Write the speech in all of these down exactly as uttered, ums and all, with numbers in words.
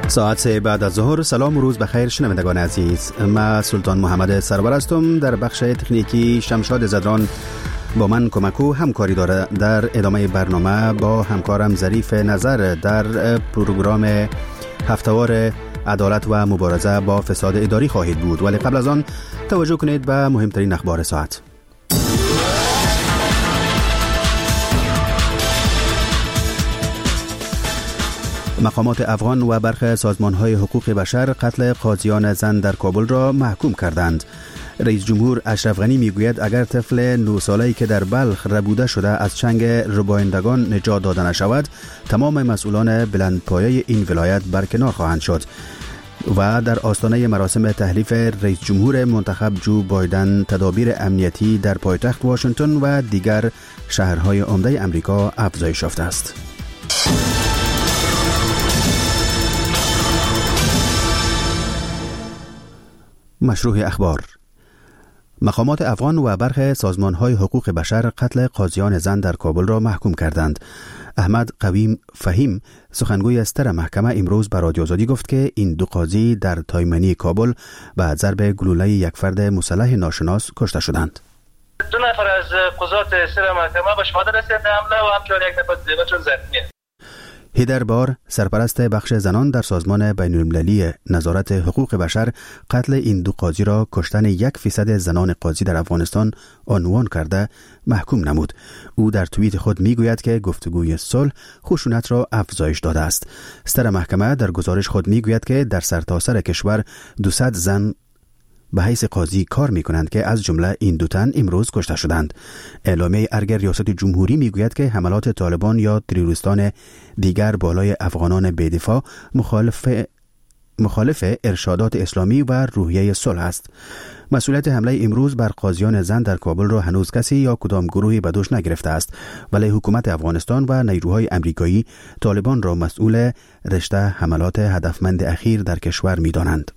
ساعت سه بعد از ظهر. سلام و روز بخیر شنوندگان عزیز. من سلطان محمد سرور هستم. در بخش تکنیکی شمشاد زدران با من کمک و همکاری داره. در ادامه برنامه با همکارم ظریف نظر در پروگرام هفتهوار عدالت و مبارزه با فساد اداری خواهید بود، ولی قبل از آن توجه کنید به مهمترین اخبار ساعت. مقامات افغان و برخی سازمان‌های حقوق بشر قتل قاضیان زن در کابل را محکوم کردند. رئیس جمهور اشرف غنی میگوید اگر طفل نه ساله‌ای که در بلخ ربوده شده از چنگ ربایندگان نجات داده نشود، تمام مسئولان بلندپایه این ولایت برکنار خواهند شد. و در آستانه مراسم تحلیف رئیس جمهور منتخب جو بایدن، تدابیر امنیتی در پایتخت واشنگتن و دیگر شهرهای عمده امریکا افزایش یافته است. مشروع اخبار. مقامات افغان و برخی سازمان‌های حقوق بشر قتل قاضیان زن در کابل را محکوم کردند. احمد قویم فهیم، سخنگوی ستر محکمه، امروز به رادیو آزادی گفت که این دو قاضی در تایمنی کابل به ضرب گلوله یک فرد مسلح ناشناس کشته شدند. دو نفر از قضات ستر محکمه به شهادت رسیدند حمله و همچنین یک نفر دیگر چون زخمی است. هیدر بار، سرپرست بخش زنان در سازمان بین‌المللی نظارت حقوق بشر، قتل این دو قاضی را کشتن یک فیصد زنان قاضی در افغانستان عنوان کرده محکوم نمود. او در توییت خود میگوید که گفتگوی صلح خشونت را افزایش داده است. ستر محکمه در گزارش خود میگوید که در سرتاسر کشور دویست زن به حیث قاضی کار می کنند که از جمله این دو تن امروز کشته شدند. اعلامیه ارگ ریاست جمهوری می گوید که حملات طالبان یا تروریستان دیگر بالای افغانان بی‌دفاع مخالف مخالف ارشادات اسلامی و روحیه صلح است. مسئولیت حمله امروز بر قاضیان زن در کابل را هنوز کسی یا کدام گروهی به دوش نگرفته است، ولی حکومت افغانستان و نیروهای امریکایی طالبان را مسئول رشته حملات هدفمند اخیر در کشور می دانند.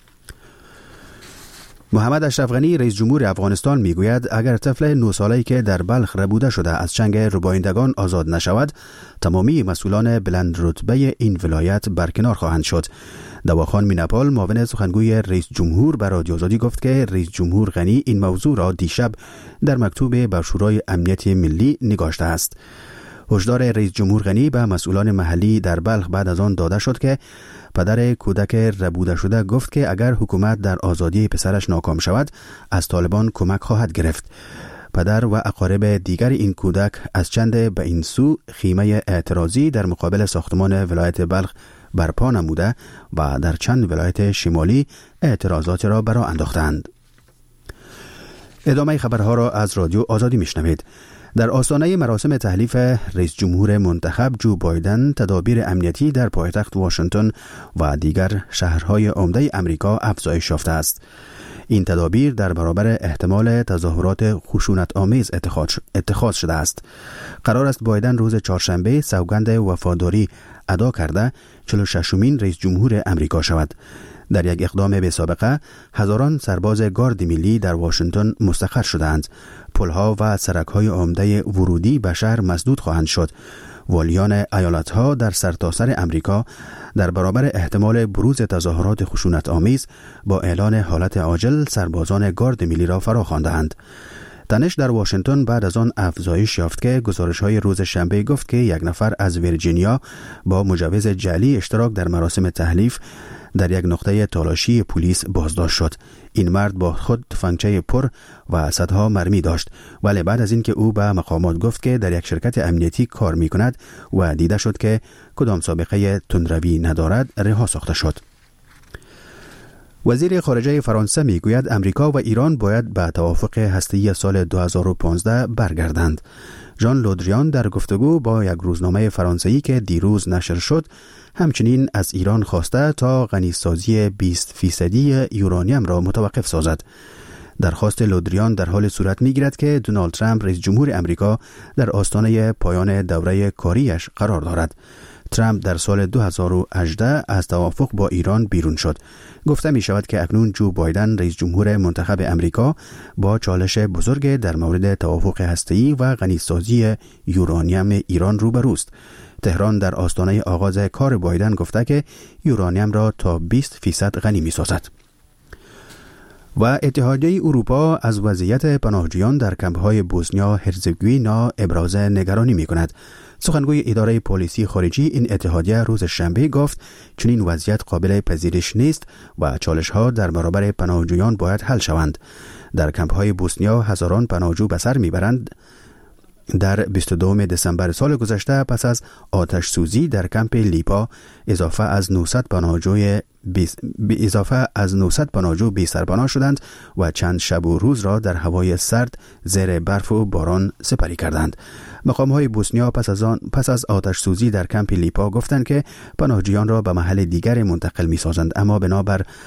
محمد اشرف غنی، رئیس جمهور افغانستان، میگوید اگر طفل نه ساله‌ای که در بلخ ربوده شده از چنگ ربایندگان آزاد نشود، تمامی مسئولان بلند رتبه این ولایت برکنار خواهند شد. دواخان میناپال، معاون سخنگوی رئیس جمهور، به رادیو آزادی گفت که رئیس جمهور غنی این موضوع را دیشب در مکتوب به شورای امنیت ملی نگاشته است. هشدار رئیس جمهور غنی به مسئولان محلی در بلخ بعد از آن داده شد که پدر کودک ربوده شده گفت که اگر حکومت در آزادی پسرش ناکام شود، از طالبان کمک خواهد گرفت. پدر و اقارب دیگر این کودک از چند به این سو خیمه اعتراضی در مقابل ساختمان ولایت بلخ برپا نموده و در چند ولایت شمالی اعتراضات را برا انداختند. ادامه خبرها را از رادیو آزادی میشنوید. در آستانه مراسم تحلیف رئیس جمهور منتخب جو بایدن، تدابیر امنیتی در پایتخت واشنگتن و دیگر شهرهای عمده امریکا افزایش یافته است. این تدابیر در برابر احتمال تظاهرات خشونت آمیز اتخاذ شده است. قرار است بایدن روز چهارشنبه سوگند وفاداری ادا کرده چهل و ششمین رئیس جمهور امریکا شود. در یک اقدام بی سابقه، هزاران سرباز گارد ملی در واشنگتن مستقر شدند. پلها و سرک‌های عمده ورودی به شهر مسدود خواهند شد. والیان ایالت‌ها در سرتاسر امریکا در برابر احتمال بروز تظاهرات خشونت آمیز با اعلان حالت عاجل سربازان گارد ملی را فرا خواندند. تنش در واشنگتن بعد از آن افزایش یافت که گزارش‌های روز شنبه گفت که یک نفر از ویرجینیا با مجوز جعلی اشتراک در مراسم تحلیف در یک نقطه تالاشی پلیس بازداشت شد. این مرد با خود تفنگچه پر و صدها مرمی داشت، ولی بعد از اینکه او به مقامات گفت که در یک شرکت امنیتی کار می کند و دیده شد که کدام سابقه تندروی ندارد، رها ساخته شد. وزیر خارجه فرانسه می گوید امریکا و ایران باید به توافق هسته‌ای سال دو هزار و پانزده برگردند. ژان لودریان در گفتگو با یک روزنامه فرانسوی که دیروز نشر شد، همچنین از ایران خواسته تا غنیسازی بیست فیصدی یورانیم را متوقف سازد. درخواست لودریان در حال صورت می‌گیرد که دونالد ترامپ رئیس جمهور امریکا در آستانه پایان دوره کاریش قرار دارد. ترامپ در سال دو هزار و هجده از توافق با ایران بیرون شد. گفته می شود که اکنون جو بایدن رئیس جمهور منتخب امریکا با چالش بزرگ در مورد توافق هسته‌ای و غنیسازی یورانیم ایران روبروست. تهران در آستانه آغاز کار بایدن گفته که یورانیم را تا بیست فیصد غنی می سازد. و اتحادیه اروپا از وضعیت پناهجویان در کمپ‌های بوسنیا هرزگوینا ابراز نگرانی می‌کند. سخنگوی اداره پلیسی خارجی این اتحادیه روز شنبه گفت چنین وضعیت قابل پذیرش نیست و چالش‌ها در برابر پناهجویان باید حل شوند. در کمپ‌های بوسنیا هزاران پناهجو به سر می‌برند. در بیست و دوم دسامبر سال گذشته پس از آتش سوزی در کمپ لیپا اضافه از نهصد پناهجوی اضافه از نهصد پناهجو بی سرپناه شدند و چند شب و روز را در هوای سرد زیر برف و باران سپری کردند. مقام‌های بوسنیا پس از آن پس از آتش سوزی در کمپ لیپا گفتند که پناهجویان را به محل دیگر منتقل می‌سازند، اما بنابر